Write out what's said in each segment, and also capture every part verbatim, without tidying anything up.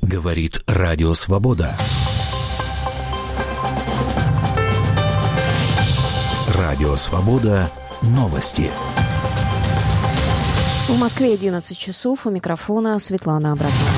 Говорит Радио Свобода. Радио Свобода. Новости. В Москве одиннадцать часов. У микрофона Светлана Абрамова.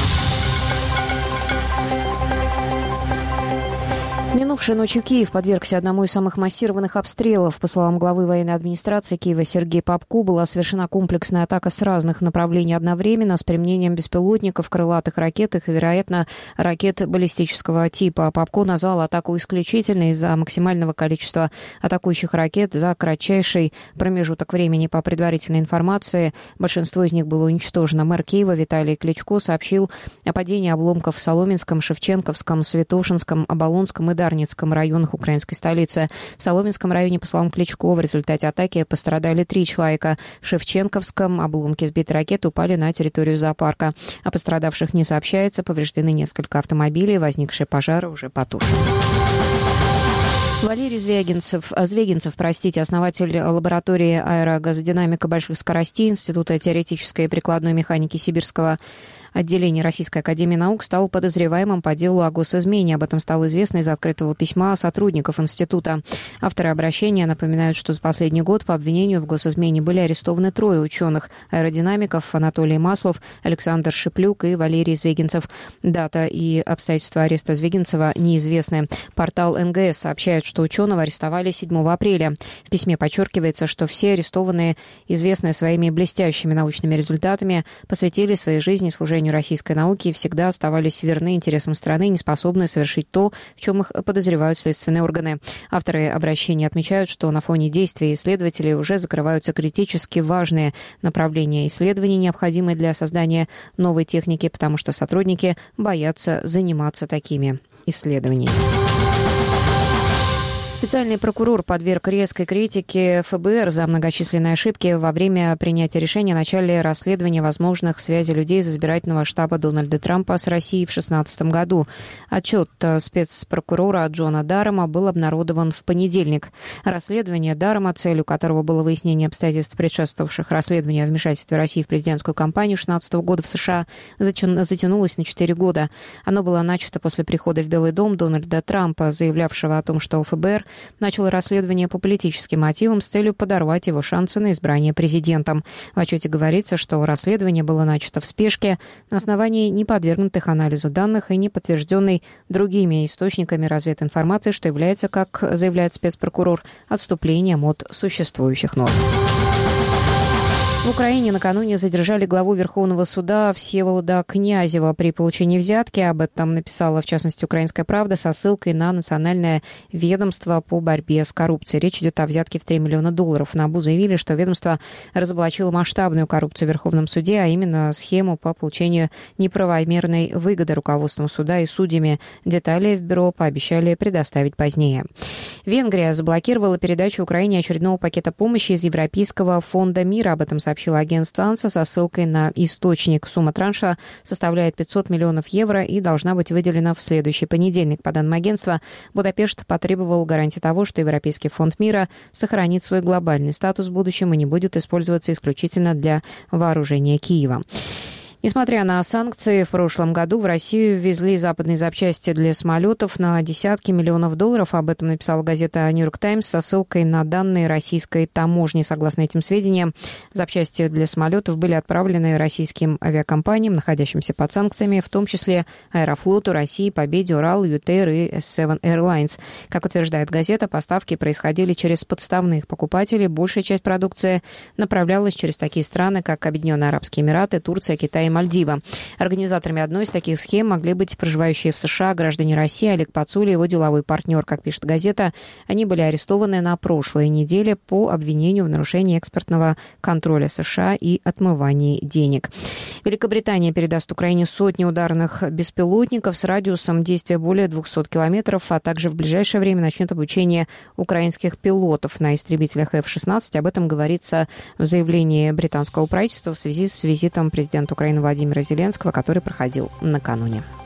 Минувшей ночью Киев подвергся одному из самых массированных обстрелов. По словам главы военной администрации Киева Сергея Попко, была совершена комплексная атака с разных направлений одновременно с применением беспилотников, крылатых ракет и, вероятно, ракет баллистического типа. Попко назвал атаку исключительной из-за максимального количества атакующих ракет за кратчайший промежуток времени. По предварительной информации, большинство из них было уничтожено. Мэр Киева Виталий Кличко сообщил о падении обломков в Соломенском, Шевченковском, Святошинском, Оболонском и Дарницком районах украинской столицы. В Соломенском районе, по словам Кличко, в результате атаки пострадали три человека. В Шевченковском обломки сбитой ракеты упали на территорию зоопарка. О пострадавших не сообщается. Повреждены несколько автомобилей. Возникшие пожары уже потушены. Валерий Звягинцев, Звягинцев, простите, основатель лаборатории аэрогазодинамика больших скоростей Института теоретической и прикладной механики Сибирского отделения Российской академии наук, стал подозреваемым по делу о госизмене. Об этом стало известно из открытого письма сотрудников института. Авторы обращения напоминают, что за последний год по обвинению в госизмене были арестованы трое ученых – аэродинамиков Анатолий Маслов, Александр Шиплюк и Валерий Звягинцев. Дата и обстоятельства ареста Звягинцева неизвестны. Портал эн гэ эс сообщает, что ученого арестовали седьмого апреля. В письме подчеркивается, что все арестованные, известные своими блестящими научными результатами, посвятили своей жизни служению российской науки и всегда оставались верны интересам страны, не способны совершить то, в чем их подозревают следственные органы. Авторы обращения отмечают, что на фоне действий исследователей уже закрываются критически важные направления исследований, необходимые для создания новой техники, потому что сотрудники боятся заниматься такими исследованиями. Специальный прокурор подверг резкой критике эф бэ эр за многочисленные ошибки во время принятия решения о начале расследования возможных связей людей из избирательного штаба Дональда Трампа с Россией в две тысячи шестнадцатом году. Отчет спецпрокурора Джона Дарама был обнародован в понедельник. Расследование Дарама, целью которого было выяснение обстоятельств, предшествовавших расследованию о вмешательстве России в президентскую кампанию две тысячи шестнадцатого года в США, затянулось на четыре года. Оно было начато после прихода в Белый дом Дональда Трампа, заявлявшего о том, что эф бэ эр начал расследование по политическим мотивам с целью подорвать его шансы на избрание президентом. В отчете говорится, что расследование было начато в спешке на основании не подвергнутых анализу данных и не подтвержденной другими источниками развединформации, что является, как заявляет спецпрокурор, отступлением от существующих норм. В Украине накануне задержали главу Верховного суда Всеволода Князева при получении взятки. Об этом написала, в частности, «Украинская правда» со ссылкой на Национальное ведомство по борьбе с коррупцией. Речь идет о взятке в три миллиона долларов. На НАБУ заявили, что ведомство разоблачило масштабную коррупцию в Верховном суде, а именно схему по получению неправомерной выгоды руководством суда и судьями. Детали в бюро пообещали предоставить позднее. Венгрия заблокировала передачу Украине очередного пакета помощи из Европейского фонда мира. Об этом сообщило агентство АНСА со ссылкой на источник. Сумма транша составляет пятьсот миллионов евро и должна быть выделена в следующий понедельник. По данным агентства, Будапешт потребовал гарантии того, что Европейский фонд мира сохранит свой глобальный статус в будущем и не будет использоваться исключительно для вооружения Киева. Несмотря на санкции, в прошлом году в Россию ввезли западные запчасти для самолетов на десятки миллионов долларов. Об этом написала газета «Нью-Йорк Таймс» со ссылкой на данные российской таможни. Согласно этим сведениям, запчасти для самолетов были отправлены российским авиакомпаниям, находящимся под санкциями, в том числе Аэрофлоту России, Победе, Урал, ЮТЭР и эс семь Airlines. Как утверждает газета, поставки происходили через подставных покупателей. Большая часть продукции направлялась через такие страны, как Объединенные Арабские Эмираты, Турция, Китай и Мальдива. Организаторами одной из таких схем могли быть проживающие в США граждане России. Олег Пацуля и его деловой партнер, как пишет газета. Они были арестованы на прошлой неделе по обвинению в нарушении экспортного контроля США и отмывании денег. Великобритания передаст Украине сотни ударных беспилотников с радиусом действия более двухсот километров, а также в ближайшее время начнет обучение украинских пилотов на истребителях эф шестнадцать. Об этом говорится в заявлении британского правительства в связи с визитом президента Украины Владимира Зеленского, который проходил накануне.